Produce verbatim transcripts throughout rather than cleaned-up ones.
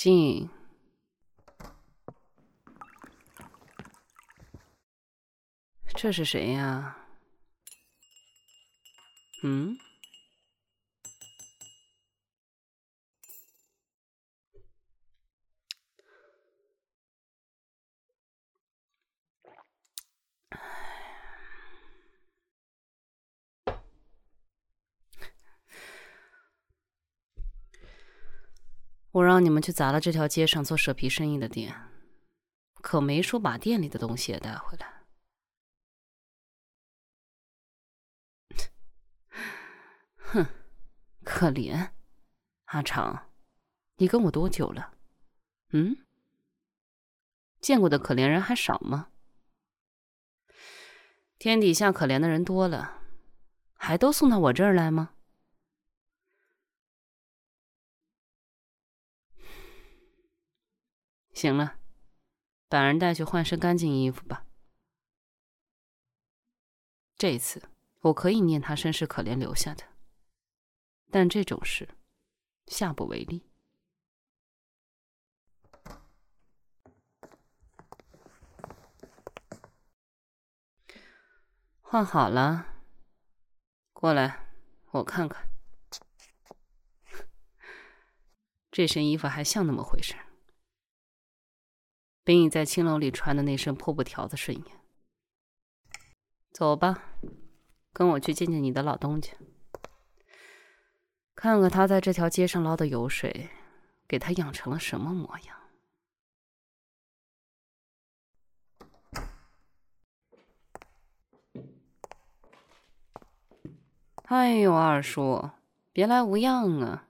静。这是谁呀？嗯？我让你们去砸了这条街上做蛇皮生意的店，可没说把店里的东西也带回来。哼，可怜。阿长，你跟我多久了？嗯？见过的可怜人还少吗？天底下可怜的人多了，还都送到我这儿来吗？行了，把人带去换身干净衣服吧。这次我可以念他身世可怜留下的，但这种事下不为例。换好了，过来，我看看。这身衣服还像那么回事，比你在青楼里穿的那身破布条子顺眼。走吧，跟我去见见你的老东家，看看他在这条街上捞的油水给他养成了什么模样。哎呦，二叔，别来无恙啊！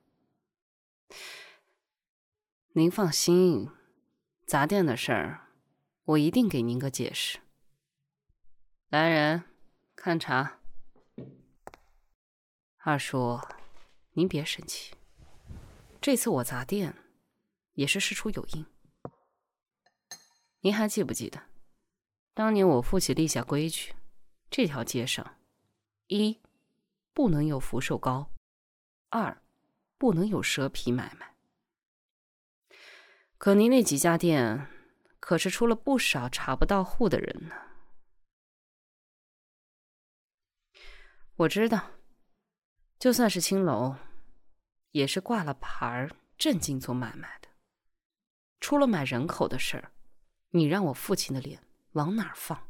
您放心，砸店的事儿，我一定给您个解释。来人，看茶。二叔，您别生气，这次我砸店也是事出有因。您还记不记得，当年我父亲立下规矩，这条街上，一不能有福寿膏，二不能有蛇皮买卖。可您那几家店可是出了不少查不到户的人呢。我知道，就算是青楼，也是挂了牌儿正经做买卖的。出了买人口的事儿，你让我父亲的脸往哪儿放？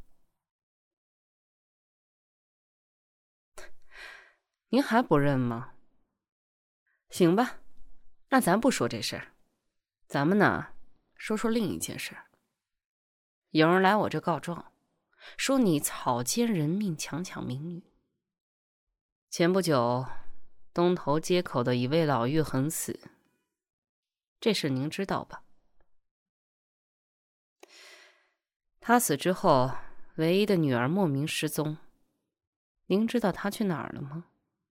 您还不认吗？行吧，那咱不说这事儿，咱们呢说说另一件事儿。有人来我这告状，说你草菅人命，强抢民女。前不久，东头街口的一位老妪横死，这事您知道吧？她死之后，唯一的女儿莫名失踪，您知道她去哪儿了吗？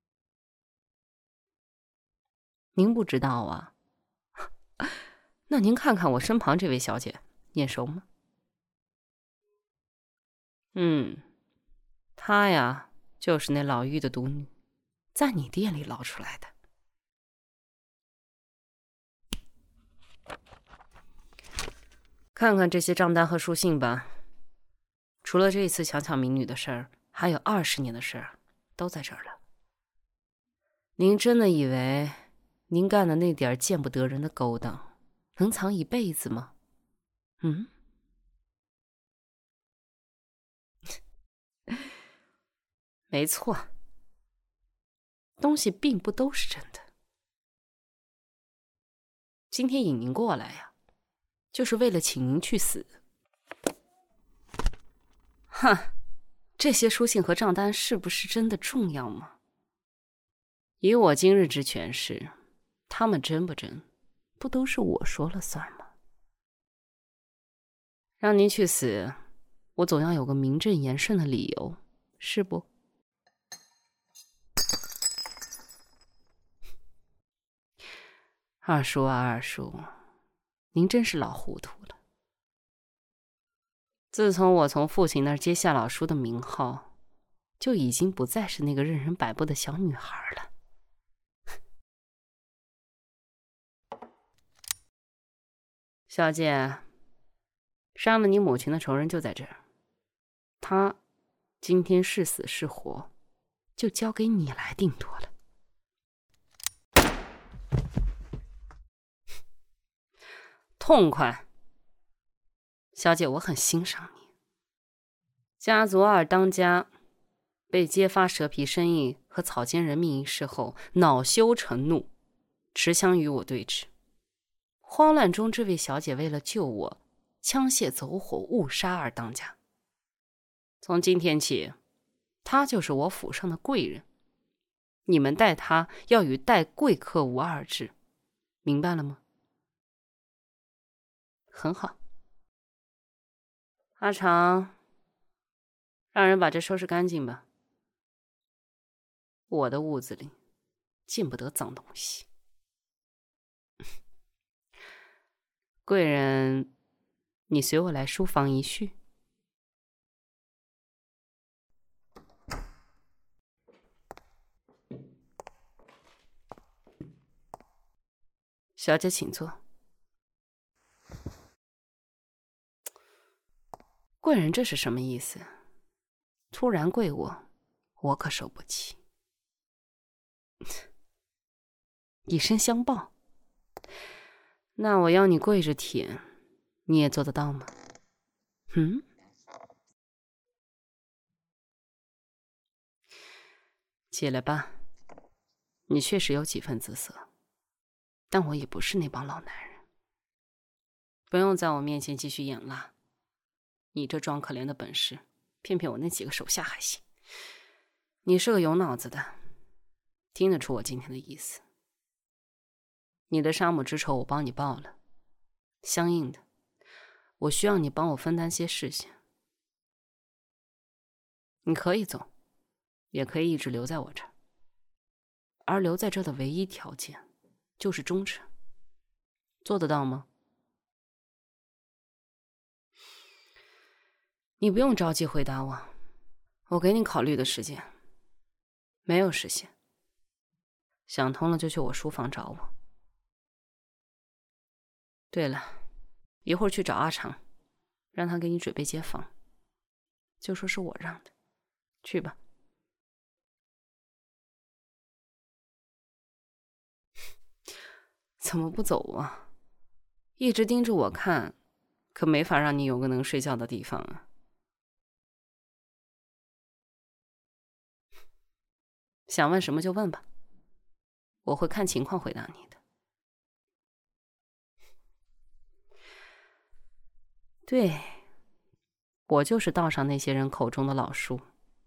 您不知道啊？那您看看我身旁这位小姐，眼熟吗？嗯，她呀，就是那老妪的独女，在你店里捞出来的。看看这些账单和书信吧，除了这次强抢民女的事儿，还有二十年的事儿都在这儿了。您真的以为您干的那点见不得人的勾当能藏一辈子吗？嗯？没错，东西并不都是真的。今天引您过来呀，就是为了请您去死。哼，这些书信和账单是不是真的重要吗？以我今日之权势，他们真不真，不都是我说了算吗？让您去死，我总要有个名正言顺的理由，是不？二叔啊，二叔，您真是老糊涂了。自从我从父亲那儿接下老叔的名号，就已经不再是那个任人摆布的小女孩了。 小姐，杀了你母亲的仇人就在这儿，他今天是死是活，就交给你来定夺了。痛快，小姐，我很欣赏你。家族二当家，被揭发蛇皮生意和草菅人命一事后，恼羞成怒，持枪与我对峙。慌乱中，这位小姐为了救我，枪械走火，误杀二当家。从今天起，她就是我府上的贵人，你们待她要与待贵客无二致，明白了吗？很好。阿长，让人把这收拾干净吧。我的屋子里见不得脏东西。贵人，你随我来书房一叙。小姐请坐。贵人这是什么意思？突然跪我，我可受不起。以身相报，那我要你跪着舔，你也做得到吗？嗯？起来吧，你确实有几分姿色，但我也不是那帮老男人，不用在我面前继续演了。你这装可怜的本事，骗骗我那几个手下还行。你是个有脑子的，听得出我今天的意思。你的杀母之仇我帮你报了，相应的，我需要你帮我分担些事情。你可以走，也可以一直留在我这儿，而留在这的唯一条件就是忠诚，做得到吗？你不用着急回答我，我给你考虑的时间。没有实现，想通了就去我书房找我。对了，一会儿去找阿长，让他给你准备间房，就说是我让的。去吧。怎么不走啊？一直盯着我看，可没法让你有个能睡觉的地方啊。想问什么就问吧，我会看情况回答你的。对，我就是道上那些人口中的老叔。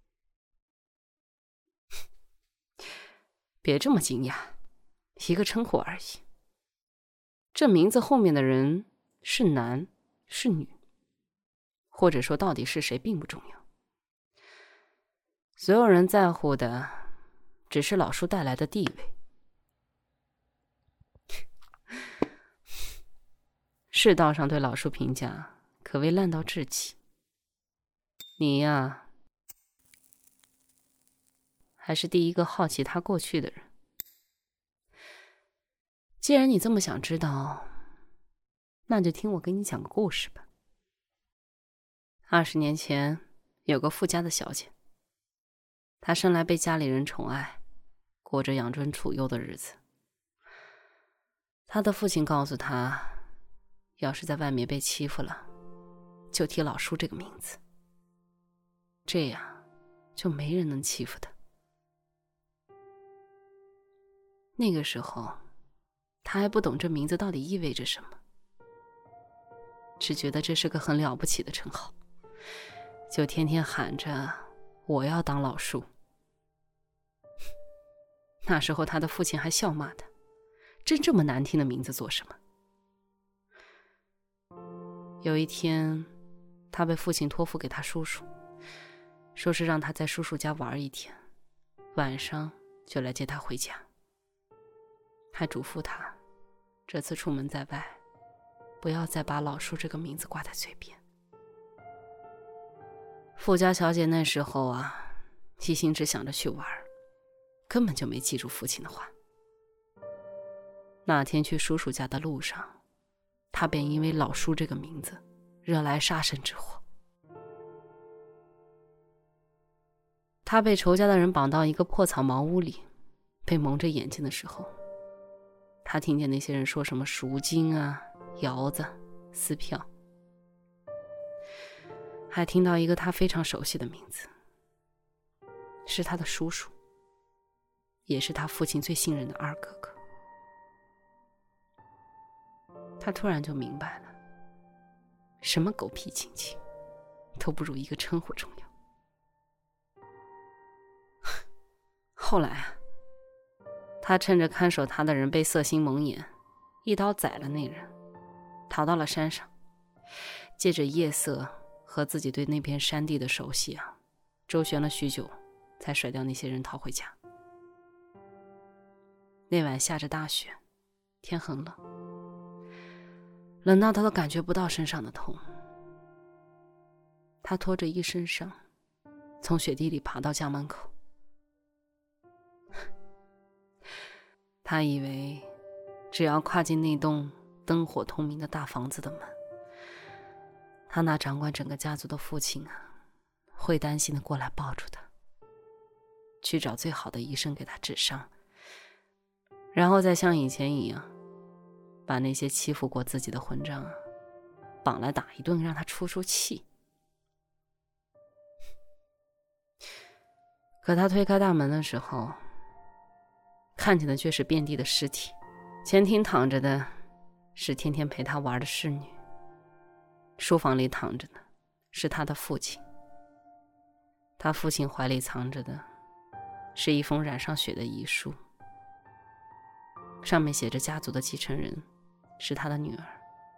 别这么惊讶，一个称呼而已。这名字后面的人是男是女，或者说到底是谁并不重要。所有人在乎的只是老叔带来的地位。世道上对老叔评价可谓烂到至极。你呀，还是第一个好奇他过去的人。既然你这么想知道，那就听我给你讲个故事吧。二十年前，有个富家的小姐，她生来被家里人宠爱，过着养尊处优的日子。她的父亲告诉她，要是在外面被欺负了，就提老叔这个名字，这样就没人能欺负她。那个时候，她还不懂这名字到底意味着什么，只觉得这是个很了不起的称号，就天天喊着我要当老叔。那时候他的父亲还笑骂他，真这么难听的名字做什么？有一天，他被父亲托付给他叔叔，说是让他在叔叔家玩一天，晚上就来接他回家，还嘱咐他这次出门在外，不要再把老叔这个名字挂在嘴边。富家小姐那时候啊，一心只想着去玩，根本就没记住父亲的话。那天去叔叔家的路上，她他便因为老叔这个名字惹来杀身之祸。他被仇家的人绑到一个破草茅屋里，被蒙着眼睛的时候，他听见那些人说什么赎金啊、窑子、撕票，还听到一个他非常熟悉的名字，是他的叔叔，也是他父亲最信任的二哥哥。他突然就明白了，什么狗屁亲戚都不如一个称呼重要。后来啊，他趁着看守他的人被色心蒙眼，一刀宰了那人，逃到了山上，借着夜色和自己对那片山地的熟悉啊，周旋了许久，才甩掉那些人逃回家。那晚下着大雪，天很冷，冷到他都感觉不到身上的痛。他拖着一身伤，从雪地里爬到家门口。他以为只要跨进那栋灯火通明的大房子的门，他那掌管整个家族的父亲啊，会担心的过来抱住他，去找最好的医生给他治伤，然后再像以前一样，把那些欺负过自己的混账啊绑来打一顿，让他出出气。可他推开大门的时候，看见的却是遍地的尸体，前厅躺着的是天天陪他玩的侍女，书房里躺着的是他的父亲，他父亲怀里藏着的是一封染上血的遗书，上面写着家族的继承人是他的女儿。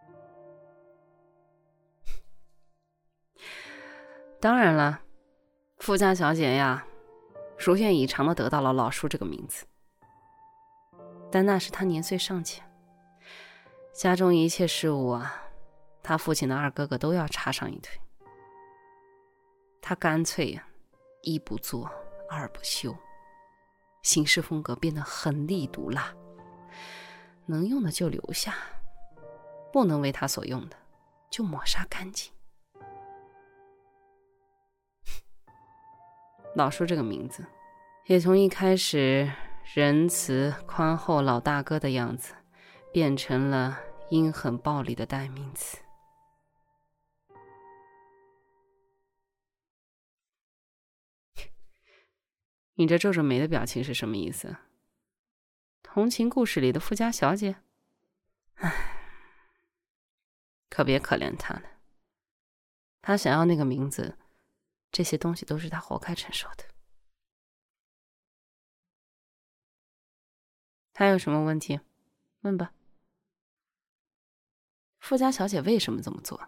当然了，富家小姐呀，如愿以偿地得到了老叔这个名字，但那是他年岁尚浅，家中一切事务啊，他父亲的二哥哥都要插上一腿。他干脆呀、啊，一不做二不休，行事风格变得狠厉毒辣，能用的就留下，不能为他所用的就抹杀干净。老叔这个名字也从一开始仁慈宽厚老大哥的样子，变成了阴狠暴力的代名词。你这皱着眉的表情是什么意思？同情故事里的富家小姐？唉，可别可怜她了。她想要那个名字，这些东西都是她活该承受的。还有什么问题？问吧。富家小姐为什么这么做？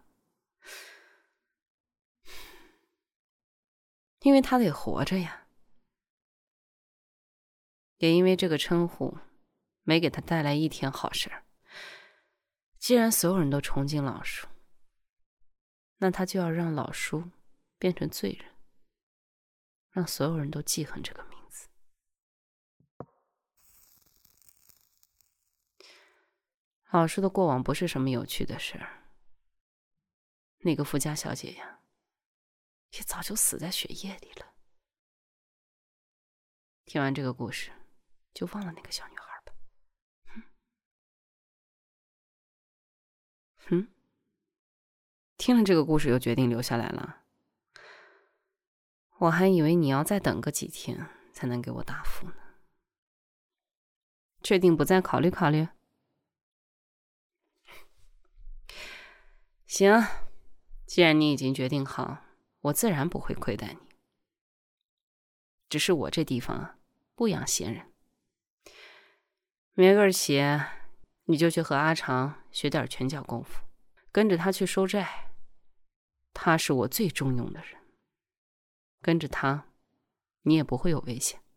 因为她得活着呀。也因为这个称呼没给她带来一天好事儿。既然所有人都崇敬老叔，那她就要让老叔变成罪人，让所有人都记恨这个名字。老叔的过往不是什么有趣的事儿，那个富家小姐呀，也早就死在血液里了。听完这个故事，就忘了那个小女孩吧。哼，哼，听了这个故事又决定留下来了。我还以为你要再等个几天才能给我答复呢。确定不再考虑考虑？行，既然你已经决定好，我自然不会亏待你。只是我这地方啊，不养闲人。明个儿起，你就去和阿长学点拳脚功夫，跟着他去收债。他是我最重用的人，跟着他，你也不会有危险。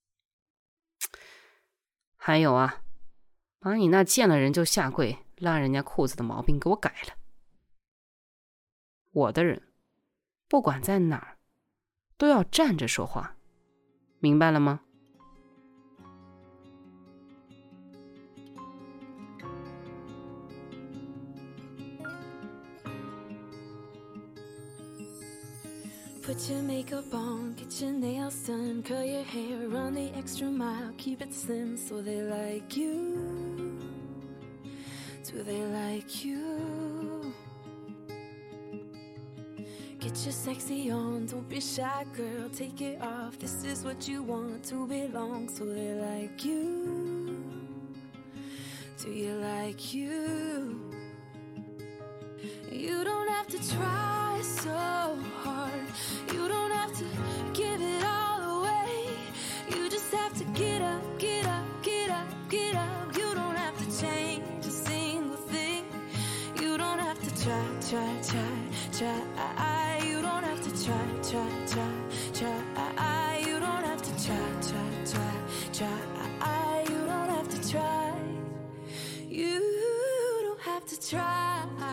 还有啊，把你那见了人就下跪拉人家裤子的毛病给我改了。我的人，不管在哪儿，都要站着说话，明白了吗？ Put your makeup on, get your nails done, curl your hair, run the extra mile, keep it slim so they like you. Do they like you? Get your sexy on, don't be shy, girl, take it off. This is what you want, to belong, so they like you. Do you like you? You don't have to try so hard. You don't have to give it all away. You just have to get up, get up, get up, get up. You don't have to change a single thing. You don't have to try, try, try, try. You don't have to try, try, try, try. You don't have to try, try, try, try. You don't have to try. You don't have to try.